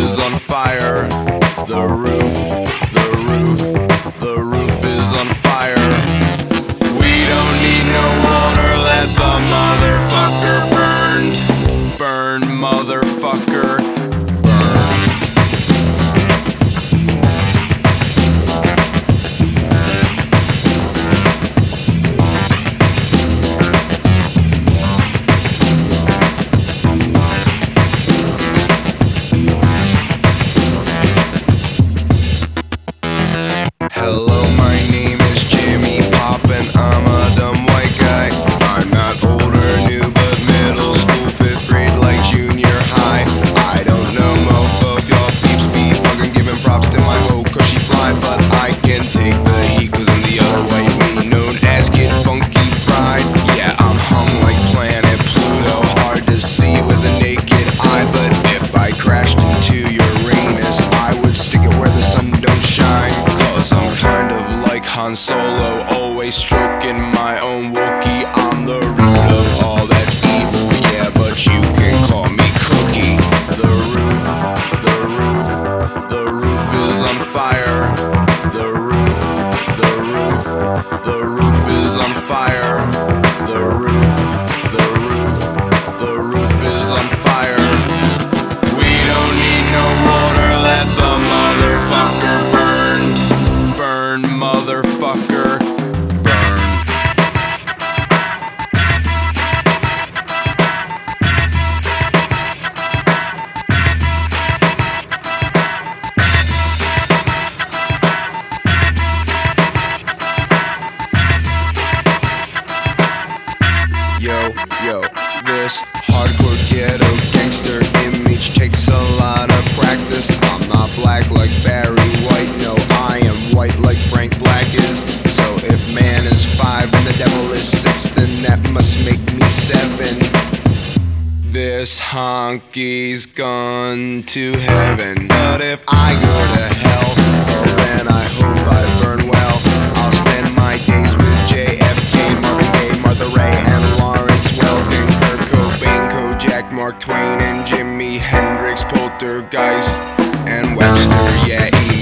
is on fire. The roof, the roof, the roof is on fire. We don't need no water, let the motherfucker burn. Burn, motherfucker, burn. Hello, my name is Jimmy Pop and I'm a dumb white guy. I'm not old or new, but middle school, 5th grade, like junior high. I don't know mofo if y'all peeps be bugging, giving props to my hoe cause she fly. But I can take the heat cause I'm the other white meat known as Kid Funky Fried. Yeah, I'm hung like planet Pluto, hard to see with a naked eye. But if I crashed into Uranus, I would stick it where the sun don't shine. Cause I'm kind of like Han Solo, always stroking my own Wookiee. I'm the root of all that's evil, yeah, but you can call me Cookie. The roof, the roof, the roof is on fire. The roof, the roof, the roof is on fire. The roof, the roof, the roof is on fire. We don't need no water, let the motherfucker burn. Burn, motherfucker, burn. Yo, this hardcore ghetto gangster image takes a lot of practice. I'm not black like Barry White, no, I am white like Frank Black is. So if man is 5 and the devil is 6, then that must make me 7. This honky's gone to heaven. But if I go to hell, well then I hope I burn well. I'll spend my days with JFK, Marvin Gaye, Martha Ray, and Lawrence Welkin, Kurt Cobain, Kojak, Mark Twain, and Jimi Hendrix, Poltergeist, and Webster, yeah,